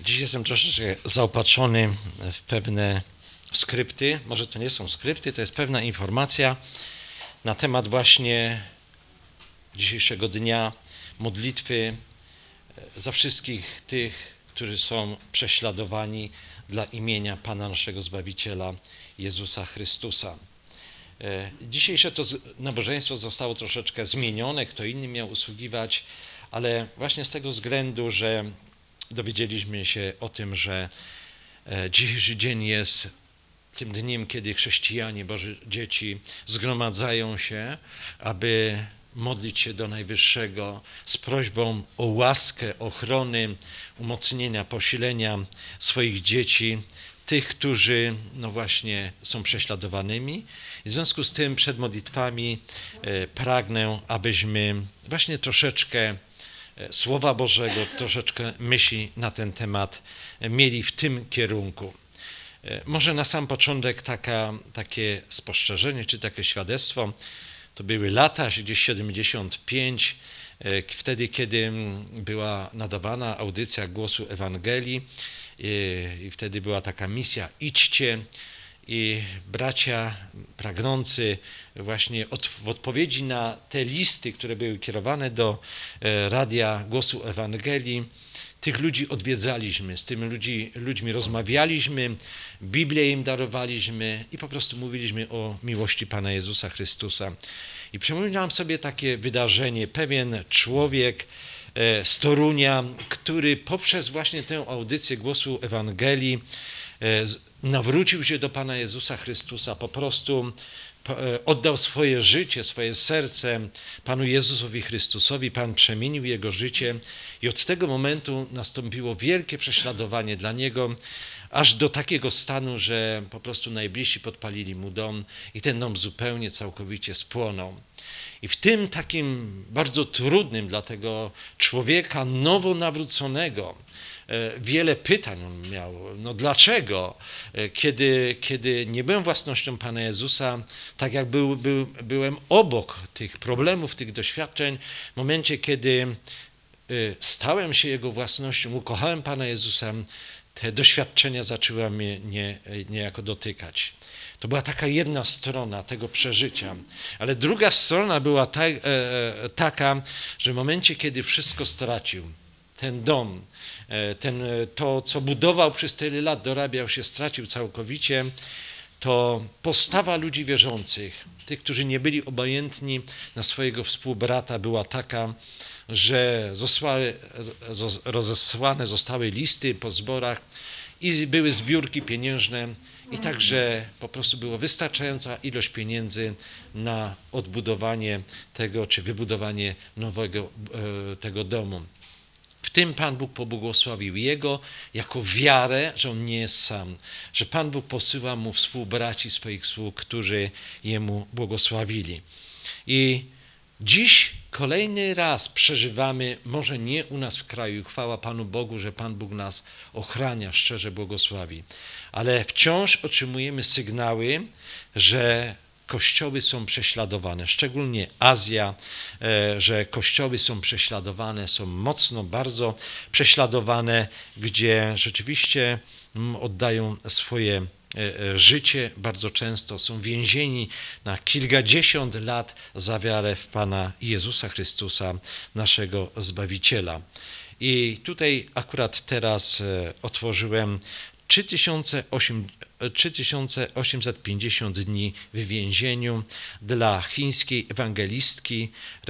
Dziś jestem troszeczkę zaopatrzony w pewne skrypty. Może to nie są skrypty, to jest pewna informacja na temat właśnie dzisiejszego dnia modlitwy za wszystkich tych, którzy są prześladowani dla imienia Pana naszego Zbawiciela Jezusa Chrystusa. Dzisiejsze to nabożeństwo zostało troszeczkę zmienione, kto inny miał usługiwać, ale właśnie z tego względu, że dowiedzieliśmy się o tym, że dzisiejszy dzień jest tym dniem, kiedy chrześcijanie, Boże dzieci zgromadzają się, aby modlić się do Najwyższego z prośbą o łaskę, ochrony, umocnienia, posilenia swoich dzieci, tych, którzy właśnie są prześladowanymi. I w związku z tym przed modlitwami pragnę, abyśmy właśnie troszeczkę Słowa Bożego, troszeczkę myśli na ten temat mieli w tym kierunku. Może na sam początek takie spostrzeżenie, czy takie świadectwo. To były lata, gdzieś 75, wtedy, kiedy była nadawana audycja Głosu Ewangelii i wtedy była taka misja idźcie i bracia pragnący właśnie w odpowiedzi na te listy, które były kierowane do Radia Głosu Ewangelii, tych ludzi odwiedzaliśmy, z tymi ludźmi rozmawialiśmy, Biblię im darowaliśmy i po prostu mówiliśmy o miłości Pana Jezusa Chrystusa. I przypominam sobie takie wydarzenie, pewien człowiek z Torunia, który poprzez właśnie tę audycję Głosu Ewangelii nawrócił się do Pana Jezusa Chrystusa, po prostu oddał swoje życie, swoje serce Panu Jezusowi Chrystusowi. Pan przemienił jego życie i od tego momentu nastąpiło wielkie prześladowanie dla niego, aż do takiego stanu, że po prostu najbliżsi podpalili mu dom i ten dom zupełnie, całkowicie spłonął. I w tym takim bardzo trudnym dla tego człowieka nowo nawróconego, wiele pytań on miał. No dlaczego? Kiedy nie byłem własnością Pana Jezusa, tak jak byłem obok tych problemów, tych doświadczeń, w momencie, kiedy stałem się Jego własnością, ukochałem Pana Jezusa, te doświadczenia zaczęły mnie niejako dotykać. To była taka jedna strona tego przeżycia, ale druga strona była taka, że w momencie, kiedy wszystko stracił, ten dom, to, co budował przez tyle lat, dorabiał się, stracił całkowicie, to postawa ludzi wierzących, tych, którzy nie byli obojętni na swojego współbrata, była taka, że rozesłane zostały listy po zborach i były zbiórki pieniężne i także po prostu była wystarczająca ilość pieniędzy na odbudowanie tego, czy wybudowanie nowego tego domu. W tym Pan Bóg pobłogosławił jego jako wiarę, że on nie jest sam, że Pan Bóg posyła mu współbraci, swoich sług, którzy jemu błogosławili. I dziś kolejny raz przeżywamy, może nie u nas w kraju, chwała Panu Bogu, że Pan Bóg nas ochrania, szczerze błogosławi, ale wciąż otrzymujemy sygnały, że kościoły są prześladowane, szczególnie Azja, że kościoły są prześladowane, są mocno, bardzo prześladowane, gdzie rzeczywiście oddają swoje życie, bardzo często są więzieni na kilkadziesiąt lat za wiarę w Pana Jezusa Chrystusa, naszego Zbawiciela. I tutaj akurat teraz otworzyłem 3850 dni w więzieniu dla chińskiej ewangelistki,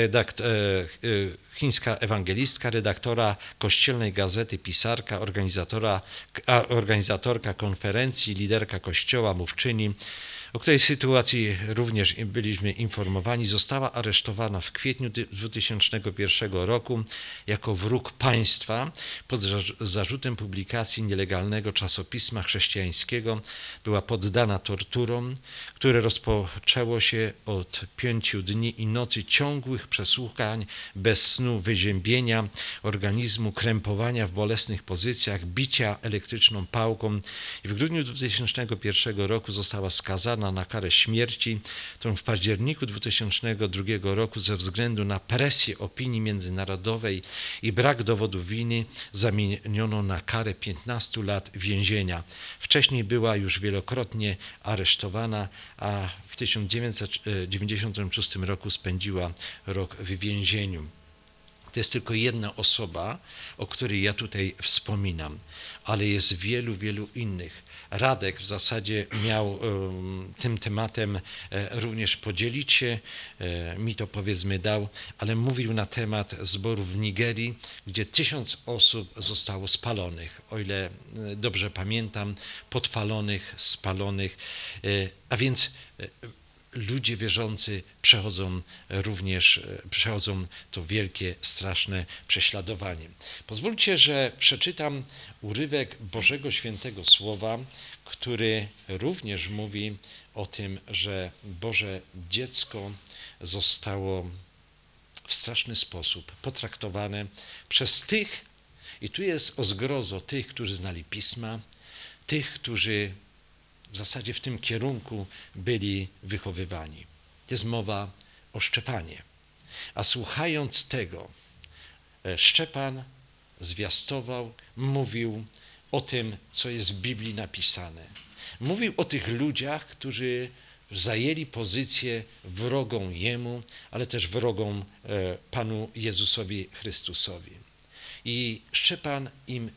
chińska ewangelistka, redaktora kościelnej gazety, pisarka, organizatorka konferencji, liderka kościoła, mówczyni, o której sytuacji również byliśmy informowani, została aresztowana w kwietniu 2001 roku jako wróg państwa pod zarzutem publikacji nielegalnego czasopisma chrześcijańskiego. Była poddana torturom, które rozpoczęło się od 5 dni i nocy ciągłych przesłuchań, bez snu, wyziębienia organizmu, krępowania w bolesnych pozycjach, bicia elektryczną pałką i w grudniu 2001 roku została skazana skazana na karę śmierci, którą w październiku 2002 roku ze względu na presję opinii międzynarodowej i brak dowodu winy zamieniono na karę 15 lat więzienia. Wcześniej była już wielokrotnie aresztowana, a w 1996 roku spędziła rok w więzieniu. To jest tylko jedna osoba, o której ja tutaj wspominam, ale jest wielu, wielu innych. Radek w zasadzie miał tym tematem również podzielić się, mi to powiedzmy dał, ale mówił na temat zborów w Nigerii, gdzie 1000 osób zostało spalonych, o ile dobrze pamiętam, podpalonych, spalonych, a więc ludzie wierzący przechodzą to wielkie, straszne prześladowanie. Pozwólcie, że przeczytam urywek Bożego Świętego Słowa, który również mówi o tym, że Boże dziecko zostało w straszny sposób potraktowane przez tych, i tu jest o zgrozo tych, którzy znali Pisma, tych, którzy w zasadzie w tym kierunku byli wychowywani. To jest mowa o Szczepanie. A słuchając tego, Szczepan zwiastował, mówił o tym, co jest w Biblii napisane. Mówił o tych ludziach, którzy zajęli pozycję wrogą Jemu, ale też wrogą Panu Jezusowi Chrystusowi. I Szczepan im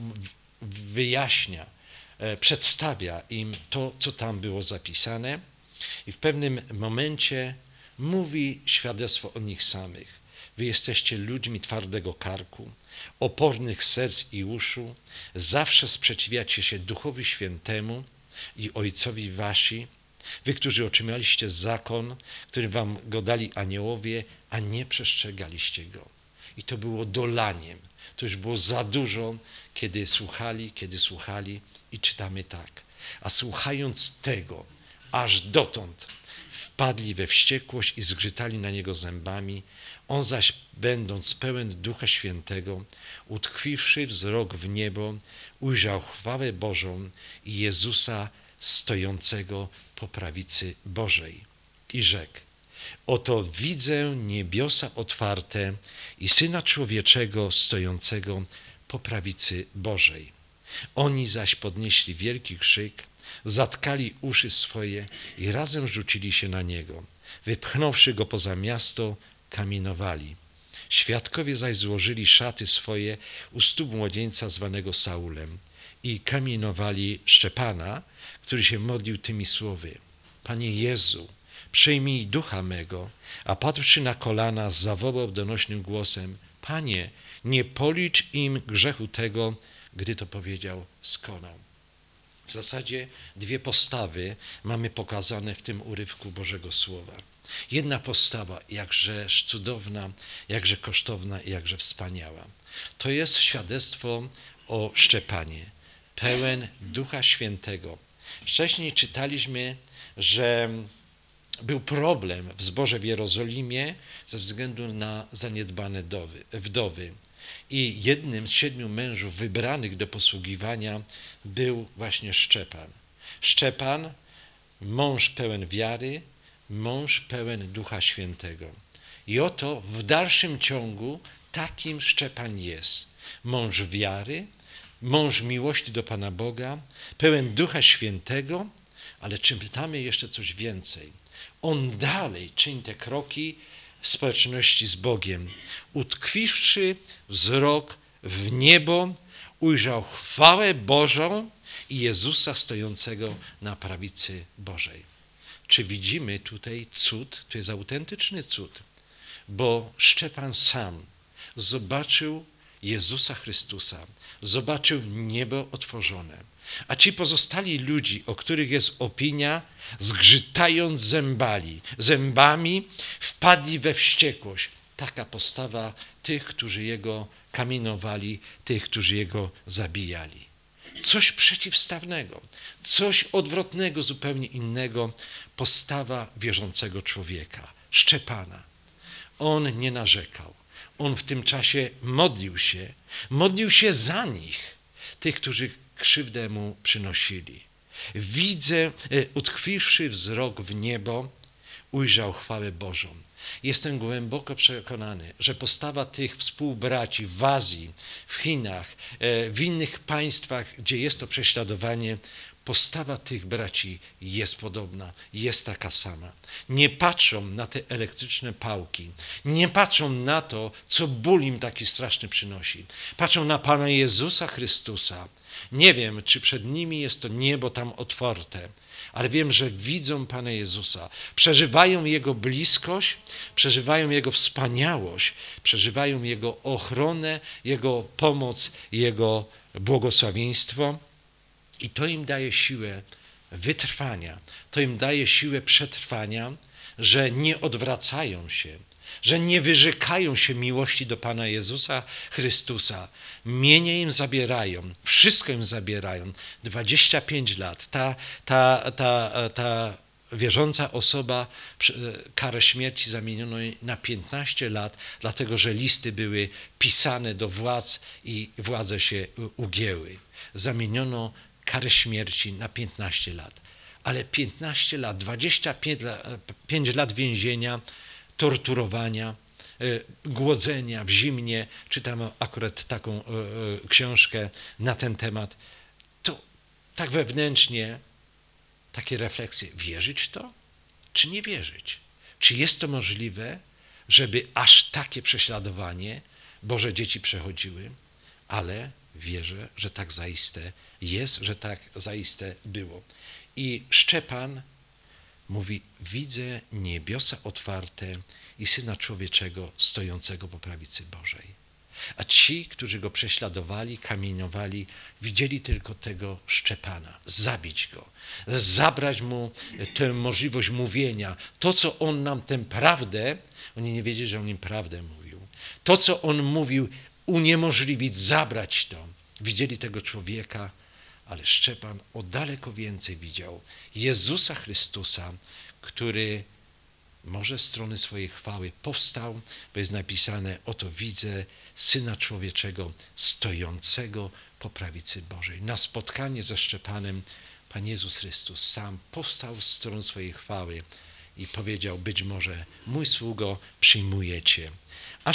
wyjaśnia, przedstawia im to, co tam było zapisane i w pewnym momencie mówi świadectwo o nich samych. Wy jesteście ludźmi twardego karku, opornych serc i uszu, zawsze sprzeciwiacie się Duchowi Świętemu i Ojcowi wasi, wy, którzy otrzymaliście zakon, który wam go dali aniołowie, a nie przestrzegaliście go. I to było dolaniem. To już było za dużo, kiedy słuchali i czytamy tak. A słuchając tego, aż dotąd wpadli we wściekłość i zgrzytali na niego zębami, on zaś, będąc pełen Ducha Świętego, utkwiwszy wzrok w niebo, ujrzał chwałę Bożą i Jezusa stojącego po prawicy Bożej. I rzekł: oto widzę niebiosa otwarte i Syna Człowieczego stojącego po prawicy Bożej. Oni zaś podnieśli wielki krzyk, zatkali uszy swoje i razem rzucili się na niego. Wypchnąwszy go poza miasto, kamienowali. Świadkowie zaś złożyli szaty swoje u stóp młodzieńca zwanego Saulem i kamienowali Szczepana, który się modlił tymi słowy: Panie Jezu, przyjmij ducha mego, a padłszy na kolana, zawołał donośnym głosem: Panie, nie policz im grzechu tego, gdy to powiedział, skonał. W zasadzie dwie postawy mamy pokazane w tym urywku Bożego Słowa. Jedna postawa, jakże cudowna, jakże kosztowna i jakże wspaniała. To jest świadectwo o Szczepanie, pełen Ducha Świętego. Wcześniej czytaliśmy, że był problem w zborze w Jerozolimie ze względu na zaniedbane wdowy. I jednym z 7 mężów wybranych do posługiwania był właśnie Szczepan. Szczepan, mąż pełen wiary, mąż pełen Ducha Świętego. I oto w dalszym ciągu takim Szczepan jest. Mąż wiary, mąż miłości do Pana Boga, pełen Ducha Świętego, ale czytamy jeszcze coś więcej. On dalej czyni te kroki w społeczności z Bogiem. Utkwiwszy wzrok w niebo, ujrzał chwałę Bożą i Jezusa stojącego na prawicy Bożej. Czy widzimy tutaj cud? To jest autentyczny cud, bo Szczepan sam zobaczył Jezusa Chrystusa, zobaczył niebo otworzone. A ci pozostali ludzi, o których jest opinia, zgrzytając zębami, wpadli we wściekłość. Taka postawa tych, którzy jego kamienowali, tych, którzy jego zabijali. Coś przeciwstawnego, coś odwrotnego, zupełnie innego, postawa wierzącego człowieka, Szczepana. On nie narzekał. On w tym czasie modlił się za nich, tych, którzy krzywdę mu przynosili. Widzę, utkwiwszy wzrok w niebo, ujrzał chwałę Bożą. Jestem głęboko przekonany, że postawa tych współbraci w Azji, w Chinach, w innych państwach, gdzie jest to prześladowanie, postawa tych braci jest podobna, jest taka sama. Nie patrzą na te elektryczne pałki, nie patrzą na to, co ból im taki straszny przynosi. Patrzą na Pana Jezusa Chrystusa. Nie wiem, czy przed nimi jest to niebo tam otwarte, ale wiem, że widzą Pana Jezusa, przeżywają Jego bliskość, przeżywają Jego wspaniałość, przeżywają Jego ochronę, Jego pomoc, Jego błogosławieństwo i to im daje siłę wytrwania, to im daje siłę przetrwania, że nie odwracają się, że nie wyrzekają się miłości do Pana Jezusa Chrystusa. Mienie im zabierają, wszystko im zabierają. 25 lat. Ta wierząca osoba karę śmierci zamieniono na 15 lat, dlatego że listy były pisane do władz i władze się ugięły. Zamieniono karę śmierci na 15 lat. Ale 15 lat, 25 lat więzienia, torturowania, głodzenia w zimnie, czytam akurat taką książkę na ten temat, to tak wewnętrznie takie refleksje, wierzyć w to, czy nie wierzyć? Czy jest to możliwe, żeby aż takie prześladowanie Boże dzieci przechodziły? Ale wierzę, że tak zaiste jest, że tak zaiste było. I Szczepan mówi, widzę niebiosa otwarte i Syna Człowieczego stojącego po prawicy Bożej. A ci, którzy go prześladowali, kamieniowali, widzieli tylko tego Szczepana, zabić go, zabrać mu tę możliwość mówienia. To, co on nam tę prawdę, oni nie wiedzieli, że on im prawdę mówił. To, co on mówił, uniemożliwić, zabrać to. Widzieli tego człowieka, ale Szczepan o daleko więcej widział Jezusa Chrystusa, który może z strony swojej chwały powstał, bo jest napisane, oto widzę Syna Człowieczego stojącego po prawicy Bożej. Na spotkanie ze Szczepanem Pan Jezus Chrystus sam powstał z strony swojej chwały i powiedział, być może mój sługo przyjmuje Cię. A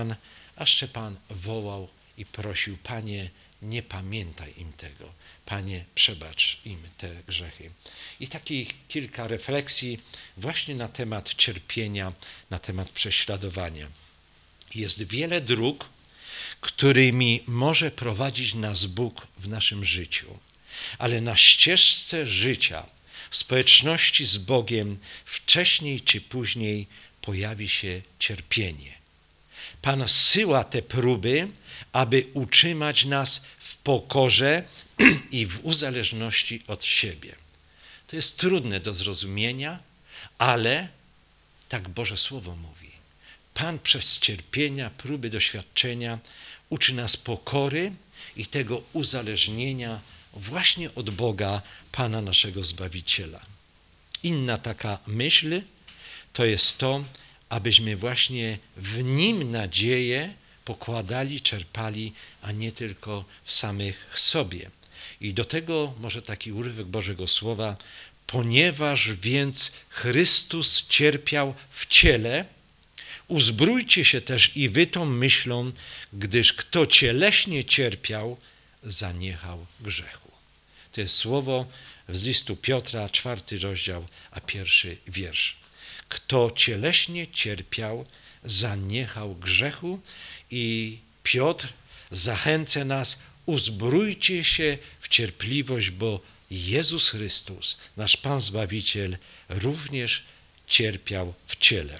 Szczepan wołał i prosił, Panie, nie pamiętaj im tego. Panie, przebacz im te grzechy. I takich kilka refleksji właśnie na temat cierpienia, na temat prześladowania. Jest wiele dróg, którymi może prowadzić nas Bóg w naszym życiu, ale na ścieżce życia, społeczności z Bogiem, wcześniej czy później pojawi się cierpienie. Pan zsyła te próby, aby utrzymać nas w pokorze i w uzależności od siebie. To jest trudne do zrozumienia, ale tak Boże Słowo mówi. Pan przez cierpienia, próby, doświadczenia uczy nas pokory i tego uzależnienia właśnie od Boga, Pana naszego Zbawiciela. Inna taka myśl to jest to, abyśmy właśnie w Nim nadzieję pokładali, czerpali, a nie tylko w samych sobie. I do tego może taki urywek Bożego Słowa, ponieważ więc Chrystus cierpiał w ciele, uzbrójcie się też i wy tą myślą, gdyż kto cieleśnie cierpiał, zaniechał grzechu. To jest słowo z listu Piotra, 4 rozdział, a 1 wiersz. Kto cieleśnie cierpiał, zaniechał grzechu i Piotr zachęca nas, uzbrójcie się w cierpliwość, bo Jezus Chrystus, nasz Pan Zbawiciel, również cierpiał w ciele.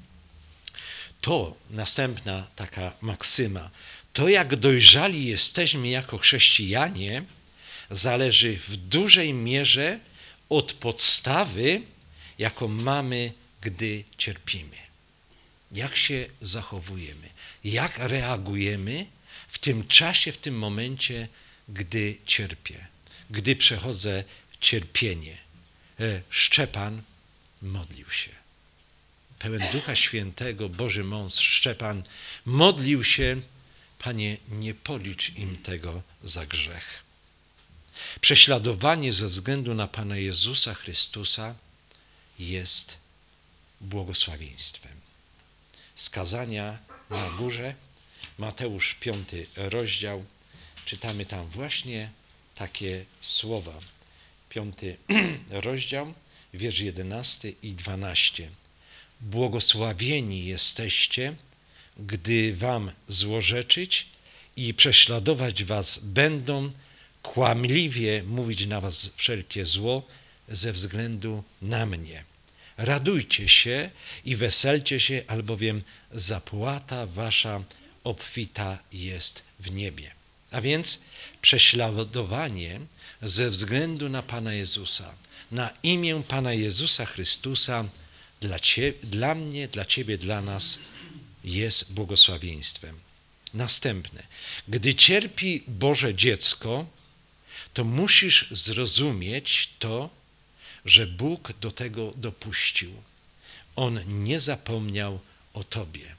To następna taka maksyma. To, jak dojrzali jesteśmy jako chrześcijanie, zależy w dużej mierze od podstawy, jaką mamy, gdy cierpimy. Jak się zachowujemy, jak reagujemy w tym czasie, w tym momencie, gdy cierpię, gdy przechodzę cierpienie. Szczepan modlił się. Pełen Ducha Świętego, Boży mąż Szczepan modlił się, Panie, nie policz im tego za grzech. Prześladowanie ze względu na Pana Jezusa Chrystusa jest błogosławieństwem. Z kazania na górze, Mateusz 5 rozdział, czytamy tam właśnie takie słowa. 5 rozdział, wiersz 11 i 12. Błogosławieni jesteście, gdy wam złorzeczyć i prześladować was będą, kłamliwie mówić na was wszelkie zło ze względu na mnie. Radujcie się i weselcie się, albowiem zapłata wasza obfita jest w niebie. A więc prześladowanie ze względu na Pana Jezusa, na imię Pana Jezusa Chrystusa dla mnie, dla Ciebie, dla nas jest błogosławieństwem. Następne. Gdy cierpi Boże dziecko, to musisz zrozumieć to, że Bóg do tego dopuścił. On nie zapomniał o Tobie.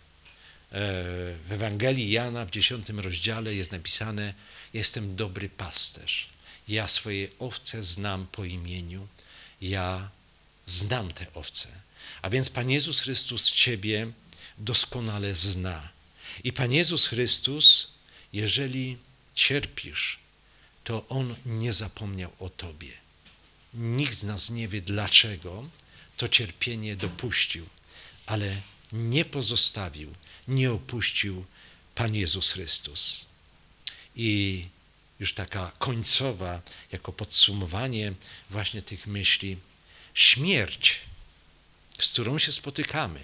W Ewangelii Jana w 10 rozdziale jest napisane: jestem dobry pasterz. Ja swoje owce znam po imieniu. Ja znam te owce. A więc Pan Jezus Chrystus Ciebie doskonale zna. I Pan Jezus Chrystus, jeżeli cierpisz, to On nie zapomniał o Tobie. Nikt z nas nie wie, dlaczego to cierpienie dopuścił, ale nie pozostawił, nie opuścił Pan Jezus Chrystus. I już taka końcowa, jako podsumowanie właśnie tych myśli, śmierć, z którą się spotykamy,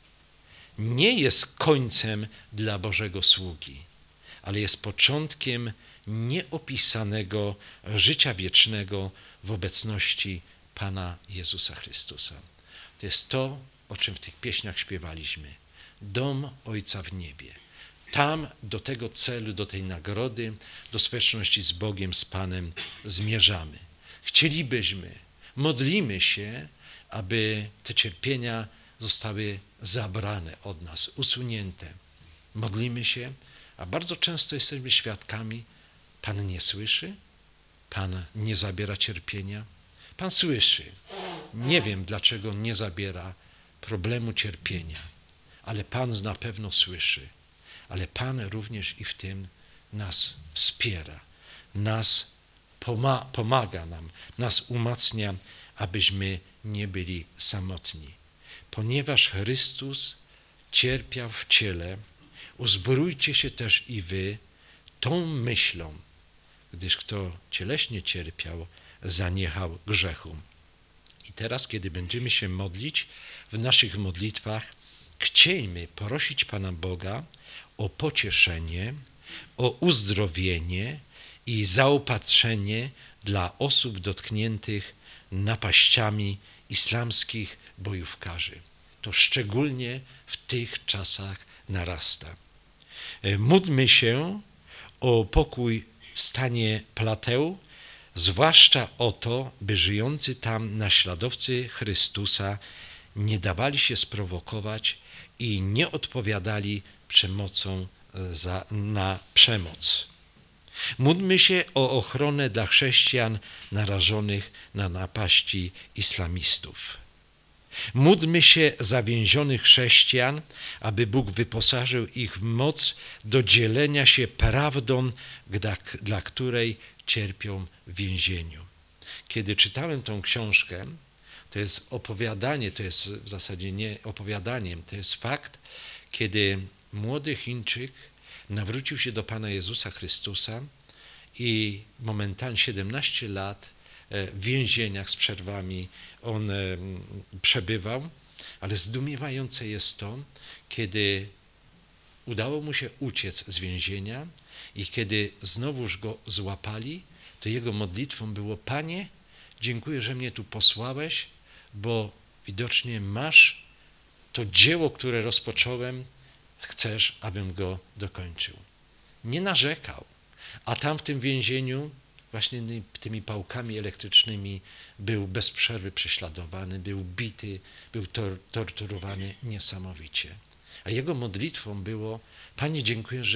nie jest końcem dla Bożego sługi, ale jest początkiem nieopisanego życia wiecznego w obecności Pana Jezusa Chrystusa. To jest to, o czym w tych pieśniach śpiewaliśmy. Dom Ojca w niebie. Tam do tego celu, do tej nagrody, do społeczności z Bogiem, z Panem zmierzamy. Chcielibyśmy, modlimy się, aby te cierpienia zostały zabrane od nas, usunięte. Modlimy się, a bardzo często jesteśmy świadkami: Pan nie słyszy, Pan nie zabiera cierpienia. Pan słyszy. Nie wiem, dlaczego nie zabiera problemu cierpienia, ale Pan na pewno słyszy. Ale Pan również i w tym nas wspiera, nas pomaga nam, nas umacnia, abyśmy nie byli samotni. Ponieważ Chrystus cierpiał w ciele, uzbrójcie się też i wy tą myślą, gdyż kto cieleśnie cierpiał, zaniechał grzechu. I teraz, kiedy będziemy się modlić, w naszych modlitwach chciejmy prosić Pana Boga o pocieszenie, o uzdrowienie i zaopatrzenie dla osób dotkniętych napaściami islamskich bojówkarzy. To szczególnie w tych czasach narasta. Módlmy się o pokój w stanie Plateł, zwłaszcza o to, by żyjący tam naśladowcy Chrystusa nie dawali się sprowokować i nie odpowiadali przemocą na przemoc. Módlmy się o ochronę dla chrześcijan narażonych na napaści islamistów. Módlmy się za więzionych chrześcijan, aby Bóg wyposażył ich w moc do dzielenia się prawdą, dla której cierpią w więzieniu. Kiedy czytałem tą książkę, to jest opowiadanie, to jest w zasadzie nie opowiadaniem, to jest fakt, kiedy młody Chińczyk nawrócił się do Pana Jezusa Chrystusa i momentalnie 17 lat w więzieniach z przerwami on przebywał, ale zdumiewające jest to, kiedy udało mu się uciec z więzienia i kiedy znowuż go złapali, to jego modlitwą było: Panie, dziękuję, że mnie tu posłałeś, bo widocznie masz to dzieło, które rozpocząłem, chcesz, abym go dokończył. Nie narzekał, a tam w tym więzieniu właśnie tymi pałkami elektrycznymi był bez przerwy prześladowany, był bity, był torturowany niesamowicie. A jego modlitwą było: Panie, dziękuję, że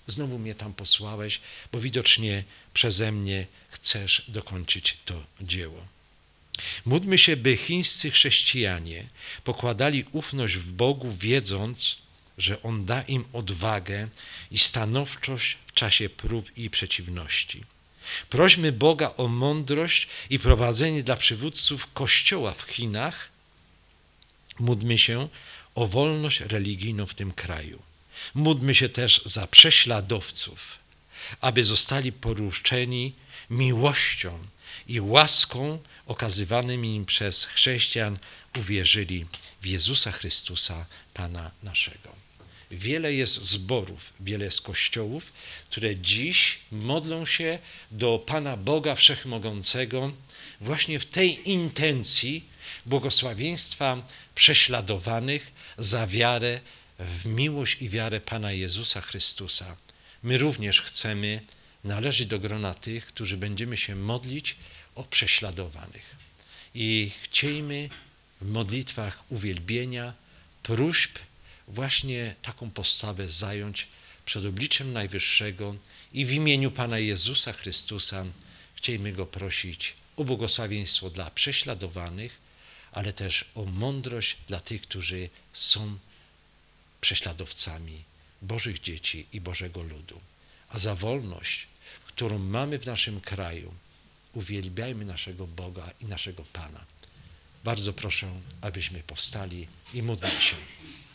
znowu mnie tam posłałeś, bo widocznie przeze mnie chcesz dokończyć to dzieło. Módlmy się, by chińscy chrześcijanie pokładali ufność w Bogu, wiedząc, że On da im odwagę i stanowczość w czasie prób i przeciwności. Prośmy Boga o mądrość i prowadzenie dla przywódców Kościoła w Chinach. Módlmy się o wolność religijną w tym kraju. Módlmy się też za prześladowców, aby zostali poruszeni miłością i łaską okazywanymi im przez chrześcijan, uwierzyli w Jezusa Chrystusa, Pana naszego. Wiele jest zborów, wiele jest kościołów, które dziś modlą się do Pana Boga Wszechmogącego właśnie w tej intencji błogosławieństwa prześladowanych za wiarę w miłość i wiarę Pana Jezusa Chrystusa. My również chcemy należeć do grona tych, którzy będziemy się modlić o prześladowanych. I chciejmy w modlitwach uwielbienia, próśb właśnie taką postawę zająć przed obliczem Najwyższego i w imieniu Pana Jezusa Chrystusa chciejmy Go prosić o błogosławieństwo dla prześladowanych, ale też o mądrość dla tych, którzy są prześladowcami Bożych dzieci i Bożego ludu. A za wolność, którą mamy w naszym kraju, uwielbiajmy naszego Boga i naszego Pana. Bardzo proszę, abyśmy powstali i módlmy się.